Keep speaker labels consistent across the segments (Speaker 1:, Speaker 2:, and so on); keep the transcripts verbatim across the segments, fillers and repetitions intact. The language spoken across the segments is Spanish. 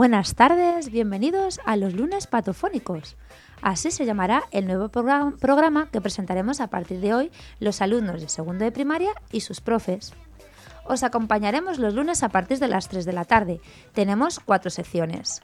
Speaker 1: Buenas tardes, bienvenidos a los lunes patofónicos. Así se llamará el nuevo programa, programa que presentaremos a partir de hoy los alumnos de segundo de primaria y sus profes. Os acompañaremos los lunes a partir de las tres de la tarde. Tenemos cuatro secciones.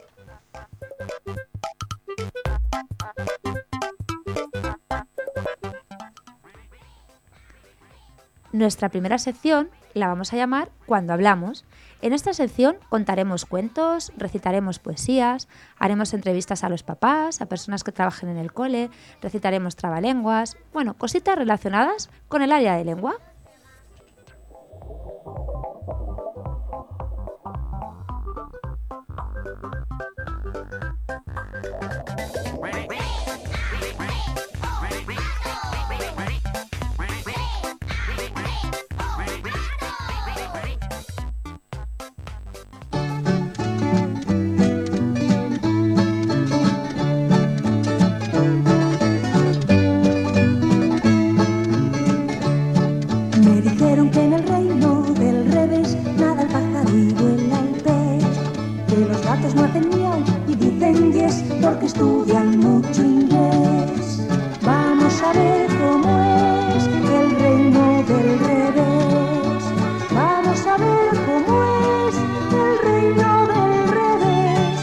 Speaker 1: Nuestra primera sección la vamos a llamar Cuando hablamos. En esta sección contaremos cuentos, recitaremos poesías, haremos entrevistas a los papás, a personas que trabajen en el cole, recitaremos trabalenguas, bueno, cositas relacionadas con el área de lengua.
Speaker 2: Porque estudian mucho inglés. Vamos a ver cómo es el reino del revés. Vamos a ver cómo es el reino del revés.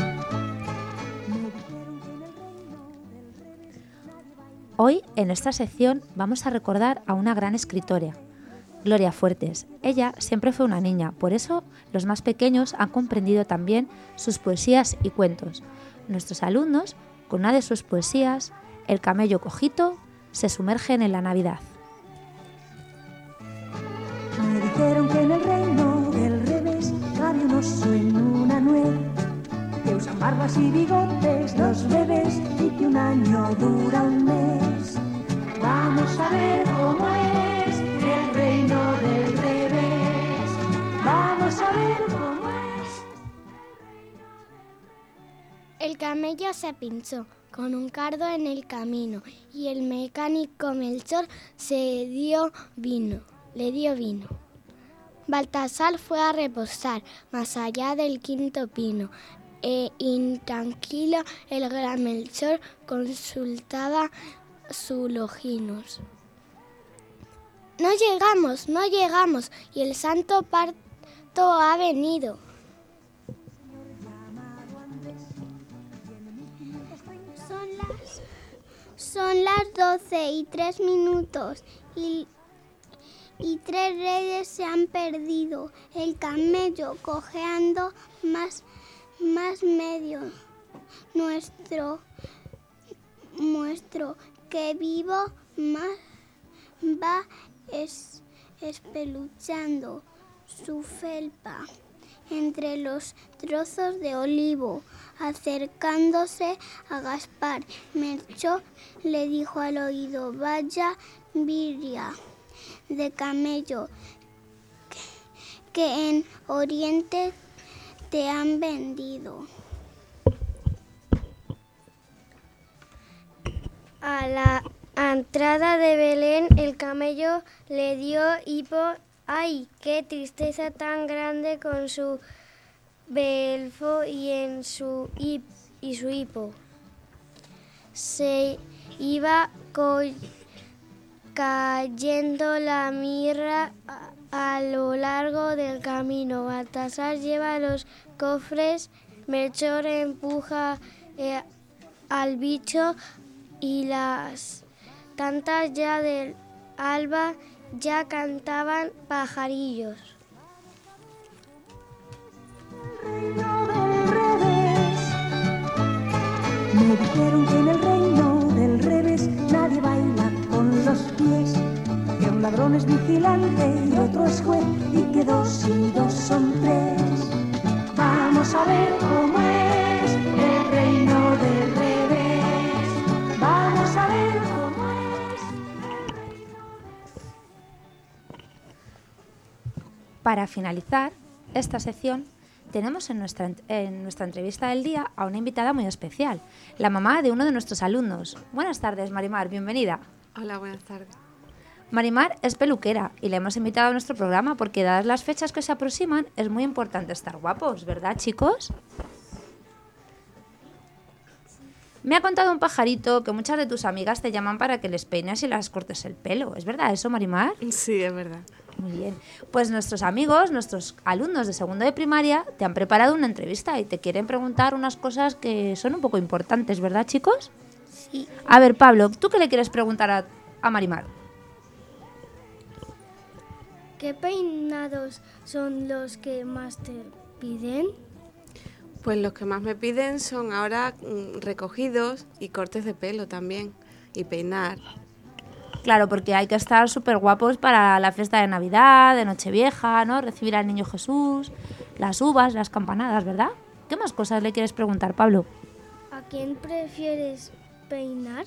Speaker 1: Hoy, en esta sección, vamos a recordar a una gran escritora, Gloria Fuertes. Ella siempre fue una niña, por eso los más pequeños han comprendido también sus poesías y cuentos. Nuestros alumnos, con una de sus poesías, El camello cojito, se sumergen en la Navidad.
Speaker 2: Me dijeron que en el reino del revés había un oso en una nuez, que usan barbas y bigotes los bebés y que un año dura un mes. Vamos a ver cómo es el reino del revés. Vamos a ver cómo es.
Speaker 3: El camello se pinchó con un cardo en el camino y el mecánico Melchor se dio vino, le dio vino. Baltasar fue a reposar más allá del quinto pino e intranquilo el gran Melchor consultaba sus loginos. No llegamos, no llegamos y el santo parto ha venido. Son las doce y tres minutos y, y tres reyes se han perdido. El camello cojeando más, más medio. Nuestro, nuestro que vivo más va es, espeluchando su felpa entre los trozos de olivo. Acercándose a Gaspar, Melchor le dijo al oído: vaya viria de camello que, que en Oriente te han vendido.
Speaker 4: A la entrada de Belén el camello le dio hipo. ¡Ay, qué tristeza tan grande con su belfo y en su hip, y su hipo! Se iba co- cayendo la mirra a, a lo largo del camino. Baltasar lleva los cofres, Melchor empuja eh, al bicho y las tantas ya del alba ya cantaban pajarillos.
Speaker 2: El reino del revés. Me dijeron que en el reino del revés nadie baila con los pies, que un ladrón es vigilante y otro es juez y que dos y dos son tres. Vamos a ver cómo es el reino del revés. Vamos a ver cómo es.
Speaker 1: Para finalizar esta sección, tenemos en nuestra, en nuestra entrevista del día a una invitada muy especial, la mamá de uno de nuestros alumnos. Buenas tardes, Marimar, bienvenida.
Speaker 5: Hola, buenas tardes.
Speaker 1: Marimar es peluquera y la hemos invitado a nuestro programa porque, dadas las fechas que se aproximan, es muy importante estar guapos, ¿verdad, chicos? Me ha contado un pajarito que muchas de tus amigas te llaman para que les peines y las cortes el pelo. ¿Es verdad eso, Marimar?
Speaker 5: Sí, es verdad.
Speaker 1: Muy bien. Pues nuestros amigos, nuestros alumnos de segundo de primaria, te han preparado una entrevista y te quieren preguntar unas cosas que son un poco importantes, ¿verdad, chicos?
Speaker 4: Sí.
Speaker 1: A ver, Pablo, ¿tú qué le quieres preguntar a, a Marimar?
Speaker 4: ¿Qué peinados son los que más te piden?
Speaker 5: Pues los que más me piden son ahora mm, recogidos y cortes de pelo también, y peinar.
Speaker 1: Claro, porque hay que estar súper guapos para la fiesta de Navidad, de Nochevieja, ¿no? Recibir al niño Jesús, las uvas, las campanadas, ¿verdad? ¿Qué más cosas le quieres preguntar, Pablo?
Speaker 4: ¿A quién prefieres peinar?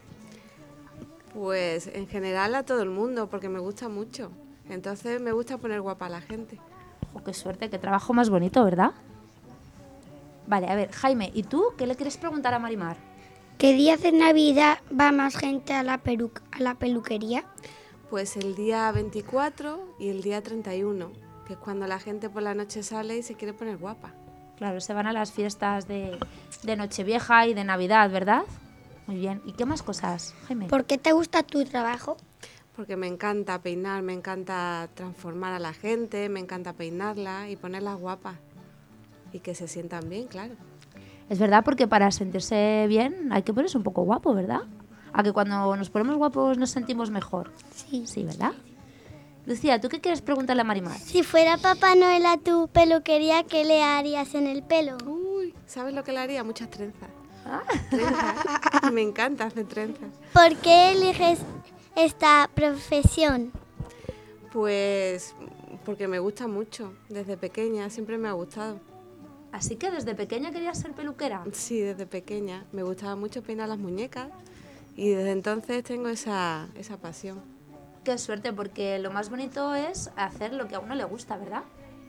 Speaker 5: Pues en general a todo el mundo, porque me gusta mucho. Entonces me gusta poner guapa a la gente.
Speaker 1: Oh, qué suerte, qué trabajo más bonito, ¿verdad? Vale, a ver, Jaime, ¿y tú qué le quieres preguntar a Marimar?
Speaker 6: ¿Qué días de Navidad va más gente a la, peru- a la peluquería?
Speaker 5: Pues el día veinticuatro y el día treinta y uno, que es cuando la gente por la noche sale y se quiere poner guapa.
Speaker 1: Claro, se van a las fiestas de, de Nochevieja y de Navidad, ¿verdad? Muy bien. ¿Y qué más cosas, Jaime?
Speaker 6: ¿Por qué te gusta tu trabajo?
Speaker 5: Porque me encanta peinar, me encanta transformar a la gente, me encanta peinarla y ponerlas guapas. Y que se sientan bien, claro.
Speaker 1: Es verdad, porque para sentirse bien hay que ponerse un poco guapo, ¿verdad? A que cuando nos ponemos guapos nos sentimos mejor.
Speaker 6: Sí.
Speaker 1: Sí, ¿verdad? Lucía, ¿tú qué quieres preguntarle a Marimar?
Speaker 3: Si fuera Papá Noel a tu peluquería, ¿qué le harías en el pelo?
Speaker 5: Uy, ¿sabes lo que le haría? Muchas trenzas. Trenzas. Me encanta hacer trenzas.
Speaker 3: ¿Por qué eliges esta profesión?
Speaker 5: Pues porque me gusta mucho. Desde pequeña siempre me ha gustado.
Speaker 1: Así que desde pequeña querías ser peluquera.
Speaker 5: Sí, desde pequeña. Me gustaba mucho peinar las muñecas y desde entonces tengo esa, esa pasión.
Speaker 1: Qué suerte, porque lo más bonito es hacer lo que a uno le gusta, ¿verdad?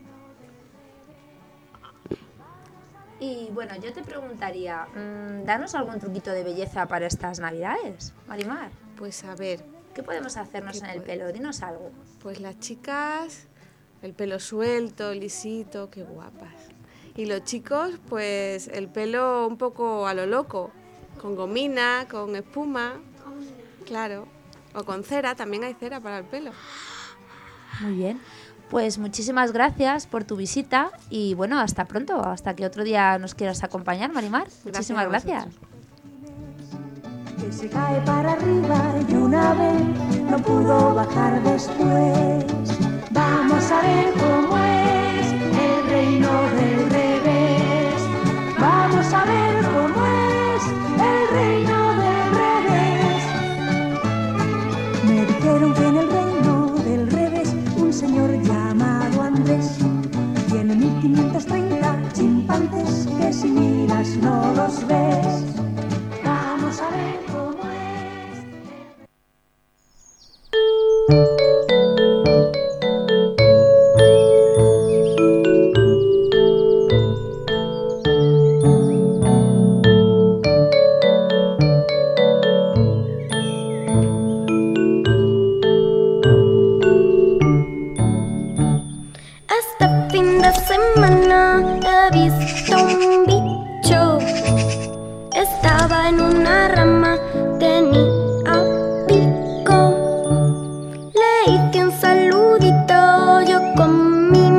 Speaker 1: Y bueno, yo te preguntaría, mmm, danos algún truquito de belleza para estas Navidades, Marimar.
Speaker 5: Pues a ver,
Speaker 1: ¿Qué podemos hacernos
Speaker 5: ¿Qué
Speaker 1: en el
Speaker 5: puede?
Speaker 1: pelo? Dinos algo.
Speaker 5: pues las chicas, el pelo suelto, lisito, qué guapas. Y los chicos, pues el pelo un poco a lo loco, con gomina, con espuma, claro. O con cera, también hay cera para el pelo.
Speaker 1: Muy bien. Pues muchísimas gracias por tu visita y bueno, hasta pronto, hasta que otro día nos quieras acompañar, Marimar. Muchísimas
Speaker 5: a
Speaker 1: gracias.
Speaker 5: vosotros.
Speaker 2: Que se cae para arriba y una vez no pudo bajar después. Vamos a ver cómo es el reino del revés. Vamos a ver cómo es el reino del revés. Me dijeron que en el reino del revés un señor llamado Andrés tiene mil quinientos treinta chimpancés que si miras no los ves. Vamos a ver cómo es.
Speaker 4: Este fin de semana he visto un bicho. Estaba en una rama, tenía pico. Le hice un saludito yo con mi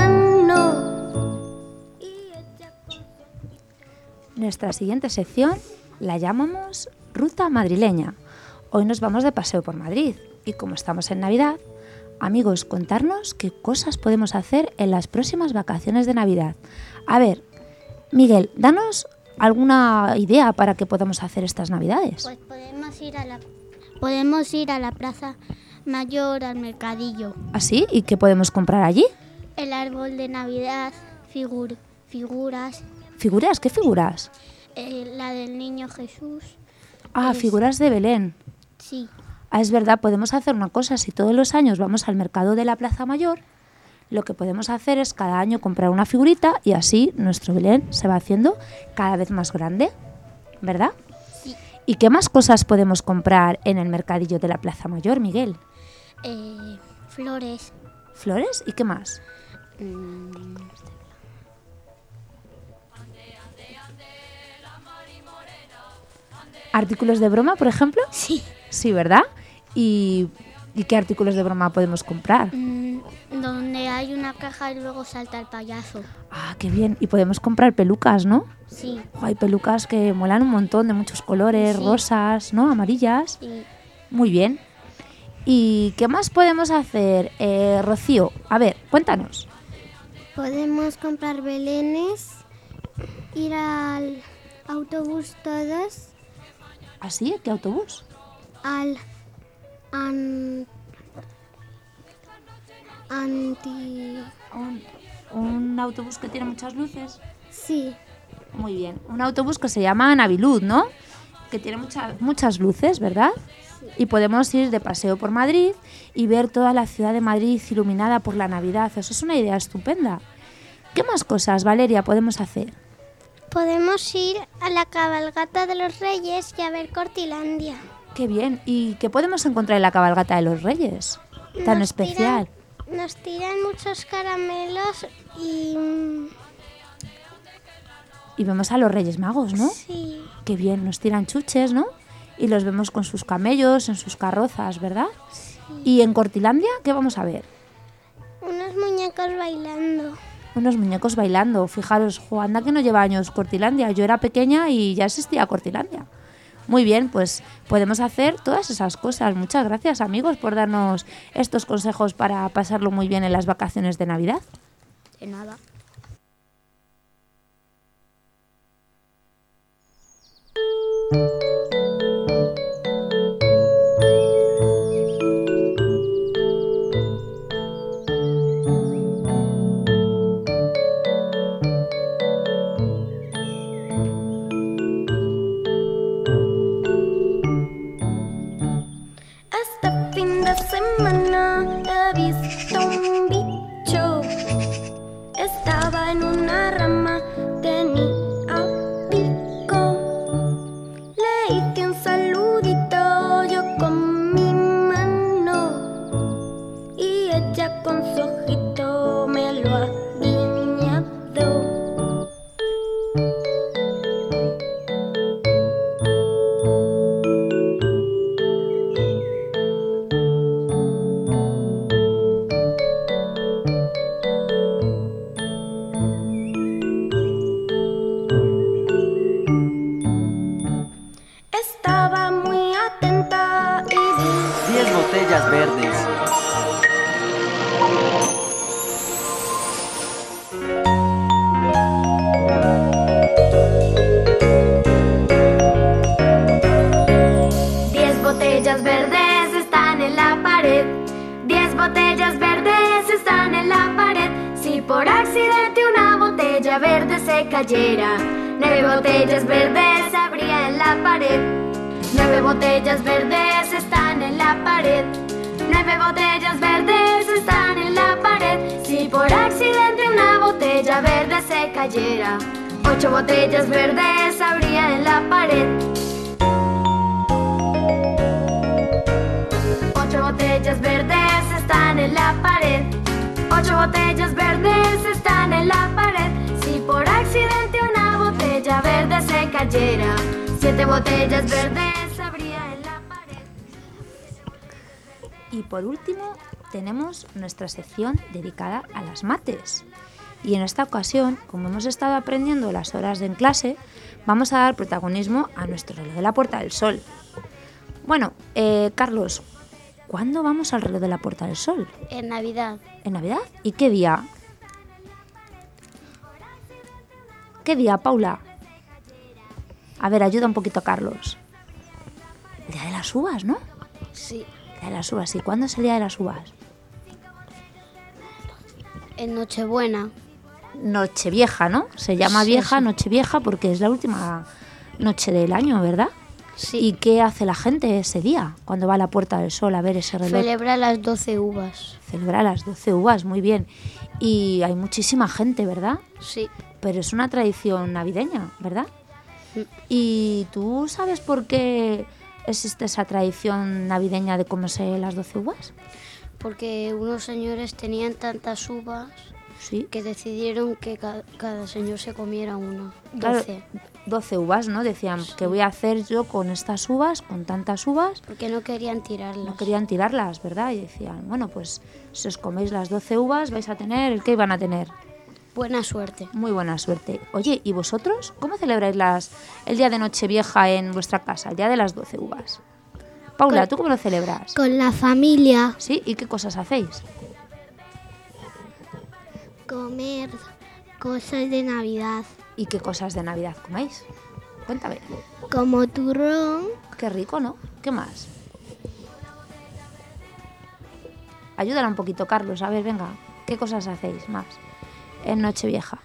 Speaker 4: mano. Y ella con...
Speaker 1: Nuestra siguiente sección la llamamos Ruta Madrileña. Hoy nos vamos de paseo por Madrid y como estamos en Navidad, amigos, contarnos qué cosas podemos hacer en las próximas vacaciones de Navidad. A ver, Miguel, danos alguna idea para que podamos hacer estas Navidades.
Speaker 3: Pues podemos ir a la podemos ir a la Plaza Mayor, al mercadillo.
Speaker 1: ¿Así? ¿Y qué podemos comprar allí?
Speaker 3: El árbol de Navidad, figur, figuras,
Speaker 1: ¿Figuras? ¿Qué figuras?
Speaker 3: eh, la del niño Jesús.
Speaker 1: Ah,
Speaker 3: Es-
Speaker 1: figuras de Belén.
Speaker 3: Sí.
Speaker 1: Ah, es verdad, podemos hacer una cosa. Si todos los años vamos al mercado de la Plaza Mayor, lo que podemos hacer es cada año comprar una figurita y así nuestro Belén se va haciendo cada vez más grande, ¿verdad?
Speaker 3: Sí.
Speaker 1: ¿Y qué más cosas podemos comprar en el mercadillo de la Plaza Mayor, Miguel?
Speaker 6: Eh, flores.
Speaker 1: ¿Flores? ¿Y qué más?
Speaker 6: Mm,
Speaker 1: ¿Artículos de broma, por ejemplo?
Speaker 6: sí.
Speaker 1: Sí, ¿verdad? ¿Y, ¿y qué artículos de broma podemos comprar?
Speaker 6: Mm, donde hay una caja y luego salta el payaso.
Speaker 1: Ah, qué bien. Y podemos comprar pelucas, ¿no?
Speaker 6: Sí.
Speaker 1: Oh, hay pelucas que molan un montón, de muchos colores,
Speaker 6: Sí.
Speaker 1: rosas, ¿no? Amarillas.
Speaker 6: Y
Speaker 1: Muy bien. ¿Y qué más podemos hacer? Eh, Rocío, a ver, cuéntanos.
Speaker 4: Podemos comprar belenes, ir al autobús todos,
Speaker 1: ¿Así? ¿Qué autobús?
Speaker 4: al an- anti...
Speaker 1: Un, un autobús que tiene muchas luces.
Speaker 4: Sí,
Speaker 1: Muy bien. Un autobús que se llama Naviluz, ¿no? Que tiene muchas muchas luces, ¿verdad? Y podemos ir de paseo por Madrid y ver toda la ciudad de Madrid iluminada por la Navidad. Eso es una idea estupenda. ¿Qué más cosas, Valeria, podemos hacer?
Speaker 6: podemos ir a la cabalgata de los Reyes y a ver Cortilandia.
Speaker 1: Qué bien. ¿Y qué podemos encontrar en la cabalgata de los Reyes? Tan
Speaker 6: Nos
Speaker 1: especial.
Speaker 6: tiran- nos tiran muchos caramelos y... mm,
Speaker 1: Y vemos a los Reyes Magos, ¿no?
Speaker 6: Sí,
Speaker 1: Qué bien, nos tiran chuches, ¿no? Y los vemos con sus camellos, en sus carrozas, ¿verdad? Y en Cortilandia, ¿qué vamos a ver?
Speaker 6: unos muñecos bailando.
Speaker 1: Unos muñecos bailando. Fijaros, jo, anda que no lleva años Cortilandia. Yo era pequeña y ya existía Cortilandia. Muy bien, pues podemos hacer todas esas cosas. Muchas gracias, amigos, por darnos estos consejos para pasarlo muy bien en las vacaciones de Navidad.
Speaker 6: De nada.
Speaker 7: Este fin de semana he visto un bicho. Estaba en una rama, tenía pico. Le hice un saludito yo con mi mano y ella con su ojito me lo ha guiñado. Estaba muy atenta y vi
Speaker 8: diez botellas verdes.
Speaker 7: diez botellas verdes están en la pared. Diez botellas verdes están en la pared. Si por accidente una botella verde se cayera, nueve botellas verdes habría en la pared. Nueve botellas verdes están en la pared. Nueve botellas verdes están en la pared. Si por accidente una botella verde se cayera, ocho botellas verdes habría en la pared. Ocho botellas verdes están en la pared. Ocho botellas verdes están en la pared. Si por accidente una botella verde se cayera, siete botellas verdes habría en la pared.
Speaker 1: Y por último, tenemos nuestra sección dedicada a las mates. Y en esta ocasión, como hemos estado aprendiendo las horas de en clase, vamos a dar protagonismo a nuestro reloj de la Puerta del Sol. Bueno, eh, Carlos, ¿cuándo vamos al reloj de la Puerta del Sol?
Speaker 6: En Navidad.
Speaker 1: ¿En Navidad? ¿Y qué día? ¿Qué día, Paula? A ver, ayuda un poquito a Carlos. El día de las uvas, ¿no?
Speaker 6: Sí.
Speaker 1: El día de las uvas, ¿y cuándo es el día de las uvas?
Speaker 6: En Nochebuena.
Speaker 1: Nochevieja, ¿no? Se llama
Speaker 6: Sí,
Speaker 1: vieja,
Speaker 6: sí.
Speaker 1: Nochevieja, porque es la última noche del año, ¿verdad?
Speaker 6: Sí.
Speaker 1: ¿Y qué hace la gente ese día, cuando va a la Puerta del Sol a ver ese reloj?
Speaker 6: Celebra las doce uvas.
Speaker 1: Celebra las doce uvas, muy bien. Y hay muchísima gente, ¿verdad?
Speaker 6: Sí.
Speaker 1: Pero es una tradición navideña, ¿verdad?
Speaker 6: Sí.
Speaker 1: ¿Y tú sabes por qué existe esa tradición navideña de comerse las doce uvas?
Speaker 4: Porque unos señores tenían tantas uvas
Speaker 1: Sí.
Speaker 4: que decidieron que ca- cada señor se comiera una.
Speaker 1: Claro,
Speaker 4: doce.
Speaker 1: doce uvas, ¿no? Decían, ¿qué voy a hacer yo con estas uvas, con tantas uvas?
Speaker 4: Porque no querían tirarlas.
Speaker 1: No querían tirarlas, ¿verdad? Y decían, bueno, pues si os coméis las doce uvas vais a tener, ¿qué iban a tener?
Speaker 4: Buena suerte.
Speaker 1: Muy buena suerte. Oye, ¿y vosotros cómo celebráis las, el día de Nochevieja en vuestra casa, el día de las doce uvas? Paula,
Speaker 3: Con-
Speaker 1: ¿tú cómo lo celebras?
Speaker 3: Con la familia.
Speaker 1: ¿Sí? ¿Y qué cosas hacéis?
Speaker 3: Comer cosas de Navidad.
Speaker 1: ¿Y qué cosas de Navidad coméis? Cuéntame.
Speaker 3: Como turrón.
Speaker 1: Qué rico, ¿no? ¿Qué más? Ayúdala un poquito, Carlos. A ver, venga, ¿qué cosas hacéis más en Nochevieja?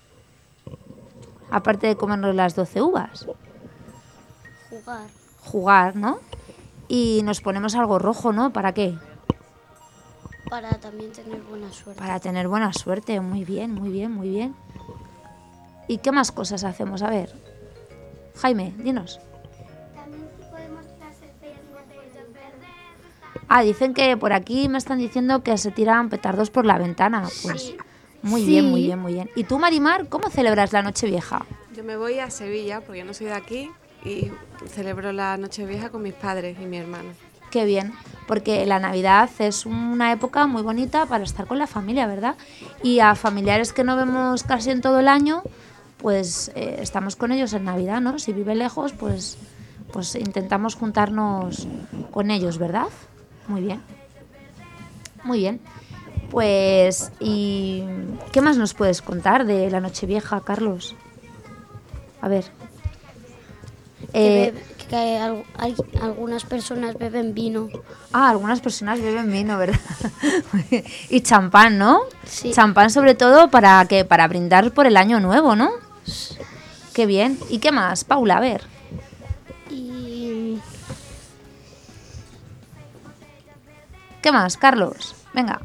Speaker 1: Aparte de comernos las doce uvas.
Speaker 4: Jugar.
Speaker 1: Jugar, ¿no? Y nos ponemos algo rojo, ¿no? ¿Para qué?
Speaker 4: Para también tener buena suerte.
Speaker 1: Para tener buena suerte. Muy bien, muy bien, muy bien. ¿Y qué más cosas hacemos? A ver. Jaime, dinos. Ah, dicen que por aquí me están diciendo que se tiran petardos por la ventana. Pues muy
Speaker 3: Sí.
Speaker 1: bien, muy bien, muy bien. ¿Y tú, Marimar, cómo celebras la Nochevieja?
Speaker 5: Yo me voy a Sevilla porque no soy de aquí y celebro la Nochevieja con mis padres y mi hermano.
Speaker 1: Qué bien, porque la Navidad es una época muy bonita para estar con la familia, ¿verdad? Y a familiares que no vemos casi en todo el año, pues eh, estamos con ellos en Navidad, ¿no? Si viven lejos, pues, pues intentamos juntarnos con ellos, ¿verdad? Muy bien. Muy bien. Pues, ¿y qué más nos puedes contar de la Nochevieja, Carlos? A ver.
Speaker 4: Que,
Speaker 1: Eh,
Speaker 4: bebe- que al- al- algunas personas beben vino.
Speaker 1: Ah, algunas personas beben vino, ¿verdad? Y champán, ¿no?
Speaker 4: Sí.
Speaker 1: Champán sobre todo para que para brindar por el año nuevo, ¿no? Qué bien. ¿Y qué más, Paula? A ver.
Speaker 4: Y
Speaker 1: ¿Qué más, Carlos? Venga.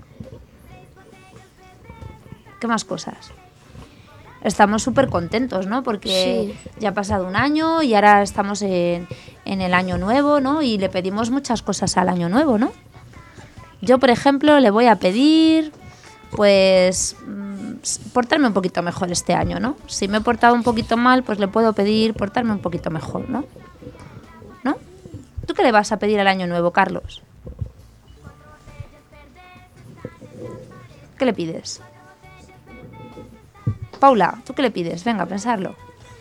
Speaker 1: ¿Qué más cosas? Estamos súper contentos, ¿no? Porque
Speaker 4: Sí.
Speaker 1: ya ha pasado un año y ahora estamos en, en el año nuevo, ¿no? Y le pedimos muchas cosas al año nuevo, ¿no? Yo, por ejemplo, le voy a pedir, pues, mm, s- portarme un poquito mejor este año, ¿no? Si me he portado un poquito mal, pues le puedo pedir portarme un poquito mejor, ¿no? ¿No? ¿Tú qué le vas a pedir al año nuevo, Carlos? ¿Qué le pides? Paula, ¿tú qué le pides? Venga, a pensarlo.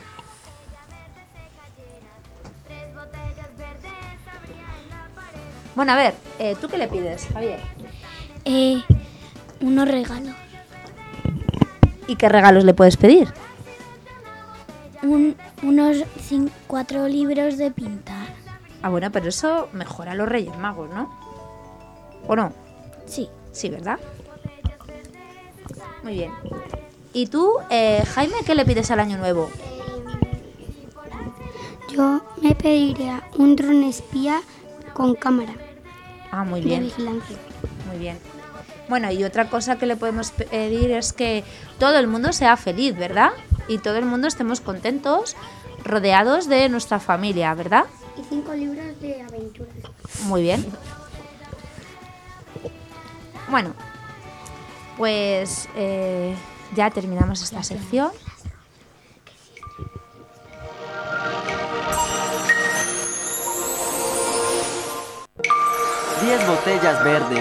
Speaker 1: Bueno, a ver, eh, ¿tú qué le pides, Javier?
Speaker 3: Eh, unos regalos.
Speaker 1: ¿Y qué regalos le puedes pedir?
Speaker 3: Un- unos cin- cuatro libros de pintar.
Speaker 1: Ah, bueno, pero eso mejora a los Reyes Magos, ¿no? ¿O no?
Speaker 3: Sí.
Speaker 1: Sí, ¿verdad? Muy bien. ¿Y tú, eh, Jaime, qué le pides al año nuevo?
Speaker 6: Yo me pediría un dron espía con cámara
Speaker 1: Ah, muy
Speaker 6: de
Speaker 1: bien.
Speaker 6: vigilancia.
Speaker 1: Muy bien. Bueno, y otra cosa que le podemos pedir es que todo el mundo sea feliz, ¿verdad? Y todo el mundo estemos contentos, rodeados de nuestra familia, ¿verdad?
Speaker 6: Y cinco libros de aventuras.
Speaker 1: Muy bien. Bueno, pues eh, ya terminamos esta sección.
Speaker 8: diez botellas verdes.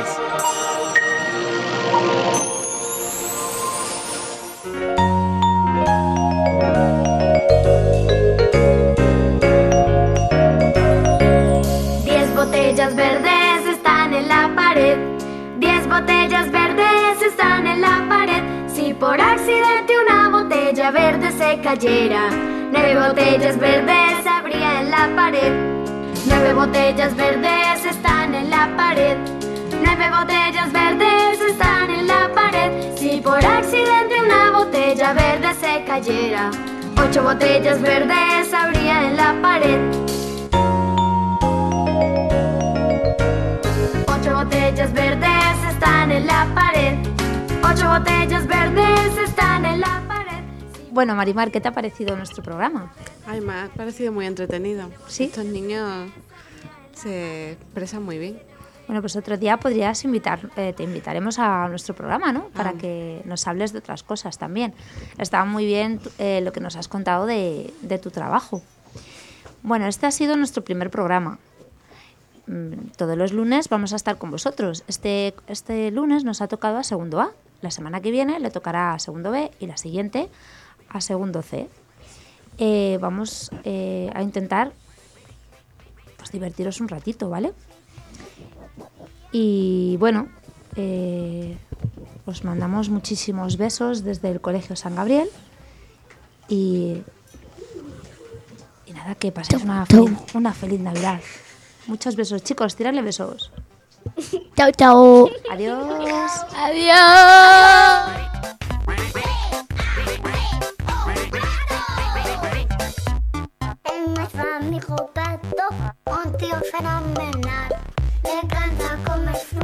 Speaker 7: Diez botellas verdes están en la pared. Diez botellas verdes están en la pared. Si por accidente una botella verde se cayera, nueve botellas verdes habría en la pared. Nueve botellas verdes están en la pared. Nueve botellas verdes están en la pared. Si por accidente una botella verde se cayera, ocho botellas verdes habría en la pared. Ocho botellas verdes están en la pared. Ocho botellas verdes están en la pared.
Speaker 1: Bueno, Marimar, ¿qué te ha parecido nuestro programa?
Speaker 5: Ay, me ha parecido muy entretenido.
Speaker 1: ¿Sí?
Speaker 5: Estos niños se expresan muy bien.
Speaker 1: Bueno, pues otro día podrías invitar, eh, te invitaremos a nuestro programa, ¿no? Para ah. que nos hables de otras cosas también. Está muy bien eh, lo que nos has contado de, de tu trabajo. Bueno, este ha sido nuestro primer programa. Todos los lunes vamos a estar con vosotros. Este, este lunes nos ha tocado a segundo A. La semana que viene le tocará a segundo B y la siguiente a segundo C. Eh, vamos eh, a intentar pues, divertiros un ratito, ¿vale? Y bueno, eh, os mandamos muchísimos besos desde el Colegio San Gabriel y, y nada, que paséis una feliz, una feliz Navidad. Muchos besos, chicos, tirarle besos.
Speaker 3: Chao, chao.
Speaker 1: Adiós.
Speaker 3: Adiós.
Speaker 8: Es nuestro amigo Pato, un tío fenomenal. Le encanta comer